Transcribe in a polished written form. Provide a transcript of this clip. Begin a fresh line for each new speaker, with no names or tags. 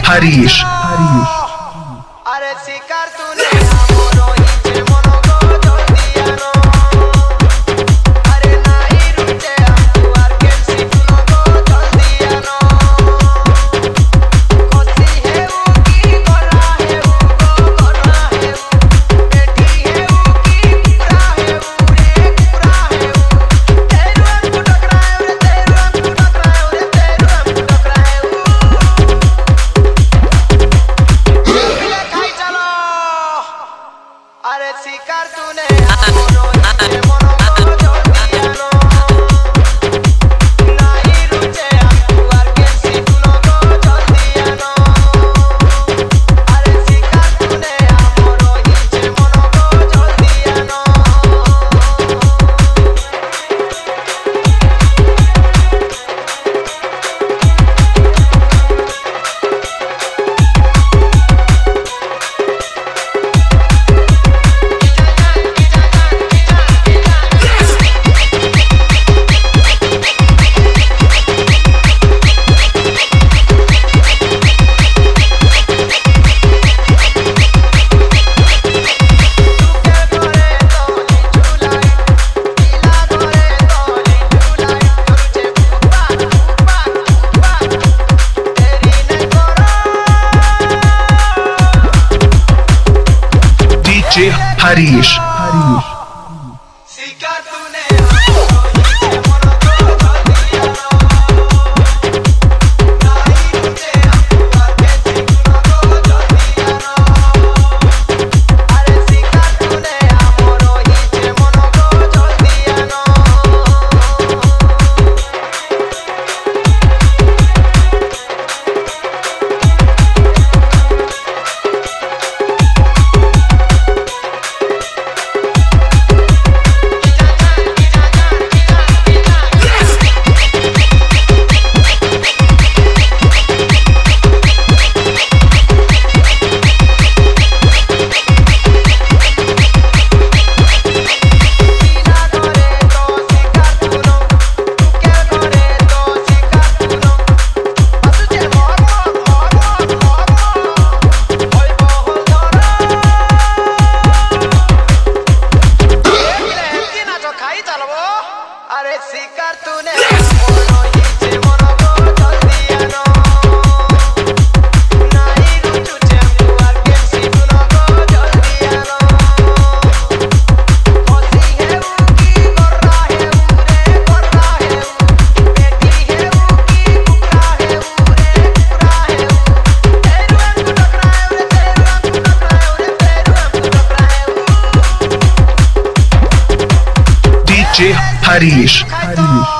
Harish.
अरे शिकार तूने हमरो हिचे मनो को जोड़ दिया नो अरे नाही रुचे हमको आके सिखनो को जोड़ दिया नो कोसी है वो की गोरा है वो गोरा है वो बेटी है वो की पूरा है वो रे पूरा है वो तेरू हमको टकराए रे तेरू हमको टकराए रे तेरू हमको टकराए अरे शिकार तूने हमरो हिचे मनो को जोड़ दिया नो नाही रुचे हमको आके सिखनो को जोड़ दिया नो अरे शिकार तूने हमरो हिचे मनो को जोड़ दिया नो
DJ Harish.
शिकार तूने हमरो हिचे मनो को जोड़ दिया नो नाही रुचे हमको आके सिखनो को जोड़ दिया नो अरे शिकार तूने हमरो हिचे मनो को जोड़ दिया नो अरे शिकार तूने हमरो हिचे मनो को जोड़ दिया नो नाही रुचे हमको आके सिखनो को जोड़ दिया नो कोसी है वो की गोरा है वो रे गोरा है वो बेटी है वो की पूरा है वो रे पूरा है वो तेरू हमको टकराए रे तेरू हमको टकराए रे तेरू हमको टकराए
DJ Harish.